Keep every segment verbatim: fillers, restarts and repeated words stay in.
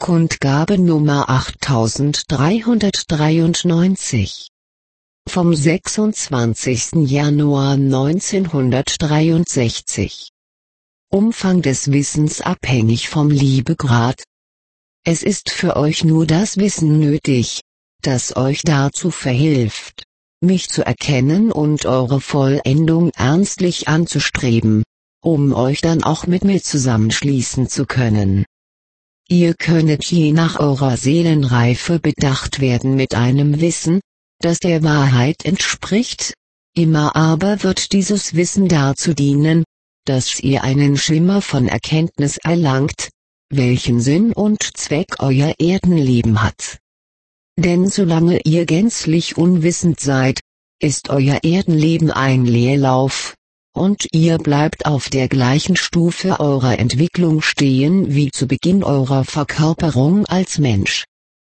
Kundgabe Nummer achttausenddreihundertdreiundneunzig. Vom sechsundzwanzigsten Januar neunzehnhundertdreiundsechzig. Umfang des Wissens abhängig vom Liebegrad. Es ist für euch nur das Wissen nötig, das euch dazu verhilft, mich zu erkennen und eure Vollendung ernstlich anzustreben, um euch dann auch mit mir zusammenschließen zu können. Ihr könnet je nach eurer Seelenreife bedacht werden mit einem Wissen, das der Wahrheit entspricht, immer aber wird dieses Wissen dazu dienen, dass ihr einen Schimmer von Erkenntnis erlangt, welchen Sinn und Zweck euer Erdenleben hat. Denn solange ihr gänzlich unwissend seid, ist euer Erdenleben ein Leerlauf, und ihr bleibt auf der gleichen Stufe eurer Entwicklung stehen wie zu Beginn eurer Verkörperung als Mensch.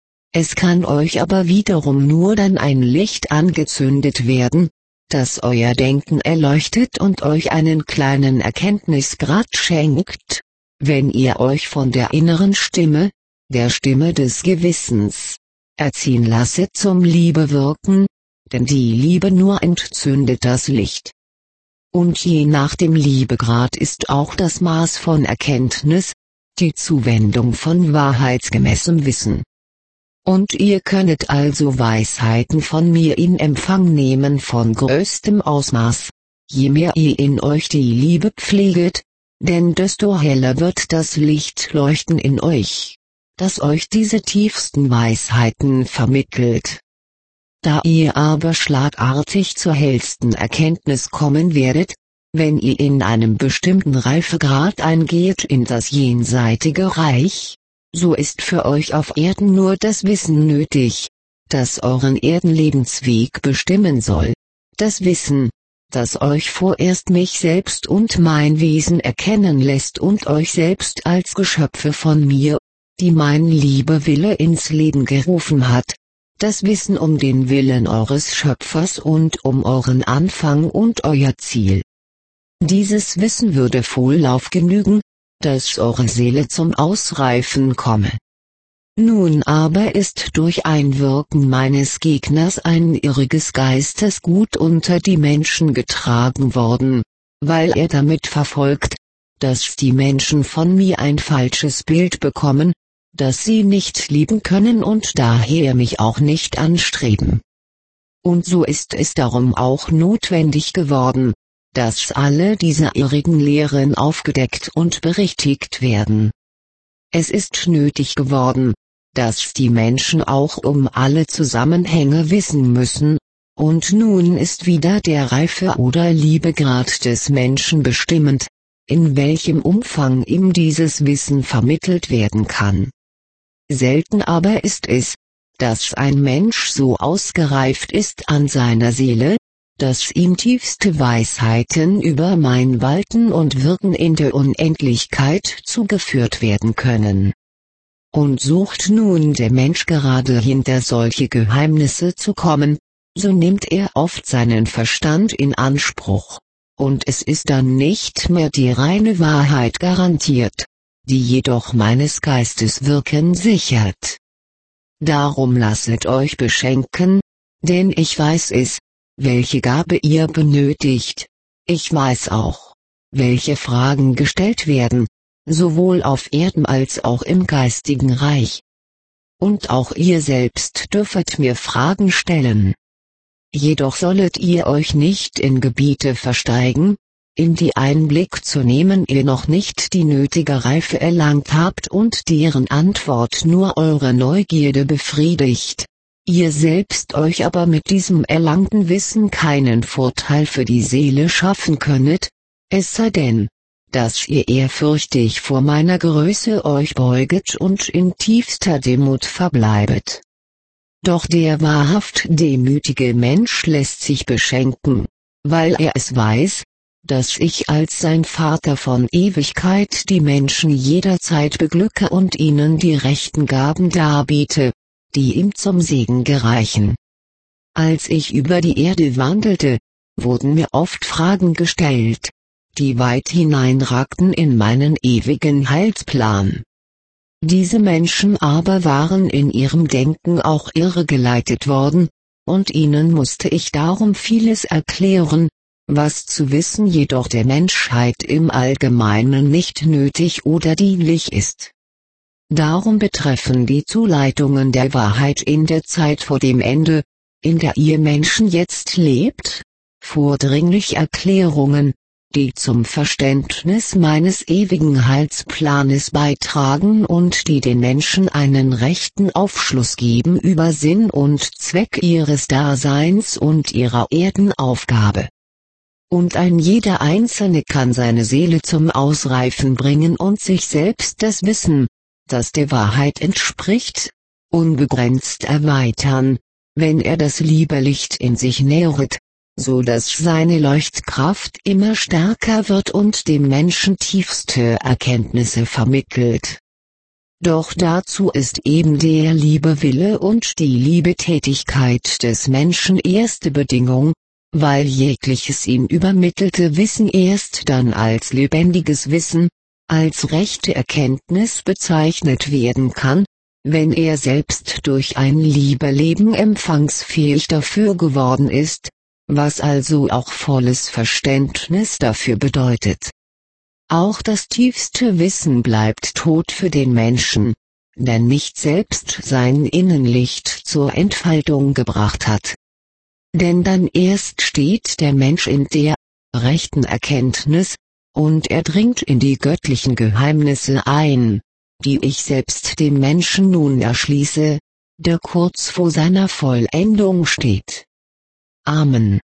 Es kann euch aber wiederum nur dann ein Licht angezündet werden, das euer Denken erleuchtet und euch einen kleinen Erkenntnisgrad schenkt, wenn ihr euch von der inneren Stimme, der Stimme des Gewissens, erziehen lasset zum Liebewirken, denn die Liebe nur entzündet das Licht. Und je nach dem Liebegrad ist auch das Maß von Erkenntnis, die Zuwendung von wahrheitsgemäßem Wissen. Und ihr könnet also Weisheiten von mir in Empfang nehmen von größtem Ausmaß, je mehr ihr in euch die Liebe pfleget, denn desto heller wird das Licht leuchten in euch, das euch diese tiefsten Weisheiten vermittelt. Da ihr aber schlagartig zur hellsten Erkenntnis kommen werdet, wenn ihr in einem bestimmten Reifegrad eingeht in das jenseitige Reich, so ist für euch auf Erden nur das Wissen nötig, das euren Erdenlebensweg bestimmen soll, das Wissen, das euch vorerst mich selbst und mein Wesen erkennen lässt und euch selbst als Geschöpfe von mir, die mein Liebewille ins Leben gerufen hat, das Wissen um den Willen eures Schöpfers und um euren Anfang und euer Ziel. Dieses Wissen würde vollauf genügen, dass eure Seele zum Ausreifen komme. Nun aber ist durch Einwirken meines Gegners ein irriges Geistesgut unter die Menschen getragen worden, weil er damit verfolgt, dass die Menschen von mir ein falsches Bild bekommen, das sie nicht lieben können und daher mich auch nicht anstreben. Und so ist es darum auch notwendig geworden, dass alle diese irrigen Lehren aufgedeckt und berichtigt werden. Es ist nötig geworden, dass die Menschen auch um alle Zusammenhänge wissen müssen, und nun ist wieder der Reife- oder Liebegrad des Menschen bestimmend, in welchem Umfang ihm dieses Wissen vermittelt werden kann. Selten aber ist es, dass ein Mensch so ausgereift ist an seiner Seele, dass ihm tiefste Weisheiten über mein Walten und Wirken in der Unendlichkeit zugeführt werden können. Und sucht nun der Mensch gerade hinter solche Geheimnisse zu kommen, so nimmt er oft seinen Verstand in Anspruch, und es ist dann nicht mehr die reine Wahrheit garantiert, die jedoch meines Geistes Wirken sichert. Darum lasset euch beschenken, denn ich weiß es, welche Gabe ihr benötigt, ich weiß auch, welche Fragen gestellt werden, sowohl auf Erden als auch im geistigen Reich. Und auch ihr selbst dürfet mir Fragen stellen. Jedoch sollet ihr euch nicht in Gebiete versteigen, in die Einblick zu nehmen ihr noch nicht die nötige Reife erlangt habt und deren Antwort nur eure Neugierde befriedigt, ihr selbst euch aber mit diesem erlangten Wissen keinen Vorteil für die Seele schaffen könnet, es sei denn, dass ihr ehrfürchtig vor meiner Größe euch beuget und in tiefster Demut verbleibet. Doch der wahrhaft demütige Mensch lässt sich beschenken, weil er es weiß, dass ich als sein Vater von Ewigkeit die Menschen jederzeit beglücke und ihnen die rechten Gaben darbiete, die ihm zum Segen gereichen. Als ich über die Erde wandelte, wurden mir oft Fragen gestellt, die weit hineinragten in meinen ewigen Heilsplan. Diese Menschen aber waren in ihrem Denken auch irregeleitet worden, und ihnen musste ich darum vieles erklären, was zu wissen jedoch der Menschheit im Allgemeinen nicht nötig oder dienlich ist. Darum betreffen die Zuleitungen der Wahrheit in der Zeit vor dem Ende, in der ihr Menschen jetzt lebt, vordringlich Erklärungen, die zum Verständnis meines ewigen Heilsplanes beitragen und die den Menschen einen rechten Aufschluss geben über Sinn und Zweck ihres Daseins und ihrer Erdenaufgabe. Und ein jeder Einzelne kann seine Seele zum Ausreifen bringen und sich selbst das Wissen, das der Wahrheit entspricht, unbegrenzt erweitern, wenn er das Liebelicht in sich nähret, so dass seine Leuchtkraft immer stärker wird und dem Menschen tiefste Erkenntnisse vermittelt. Doch dazu ist eben der Liebewille und die Liebetätigkeit des Menschen erste Bedingung, weil jegliches ihm übermittelte Wissen erst dann als lebendiges Wissen, als rechte Erkenntnis bezeichnet werden kann, wenn er selbst durch ein Liebeleben empfangsfähig dafür geworden ist, was also auch volles Verständnis dafür bedeutet. Auch das tiefste Wissen bleibt tot für den Menschen, der nicht selbst sein Innenlicht zur Entfaltung gebracht hat. Denn dann erst steht der Mensch in der rechten Erkenntnis, und er dringt in die göttlichen Geheimnisse ein, die ich selbst dem Menschen nun erschließe, der kurz vor seiner Vollendung steht. Amen.